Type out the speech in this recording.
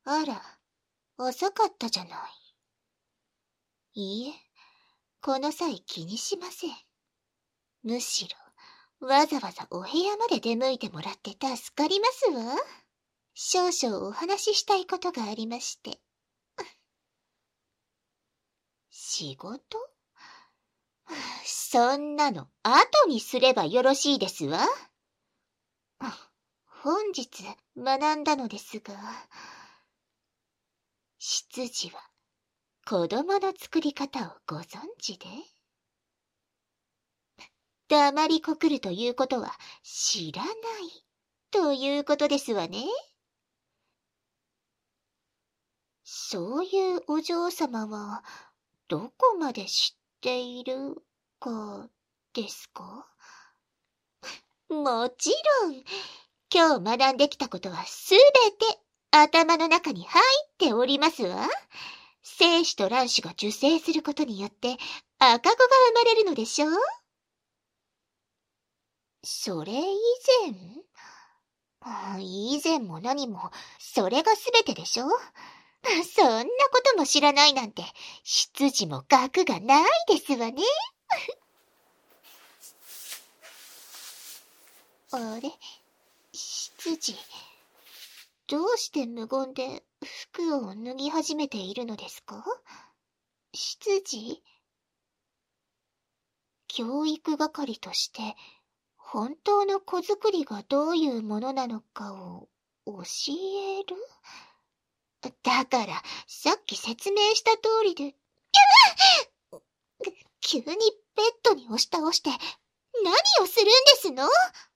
あら、遅かったじゃない。いいえ、この際気にしません。むしろ、わざわざお部屋まで出向いてもらって助かりますわ。少々お話ししたいことがありまして。仕事？そんなの後にすればよろしいですわ。本日学んだのですが、執事は子供の作り方をご存知で？黙りこくるということは知らないということですわね。そういうお嬢様はどこまで知っているかですか？もちろん、今日学んできたことはすべて頭の中に入っておりますわ。精子と卵子が受精することによって赤子が生まれるのでしょう？それ以前も何も、それがすべてでしょ？そんなことも知らないなんて、執事も学がないですわね。あれ、執事、どうして無言で服を脱ぎ始めているのですか？執事？教育係として、本当の子作りがどういうものなのかを教える？だから、さっき説明した通りで、急にベッドに押し倒して、何をするんですの？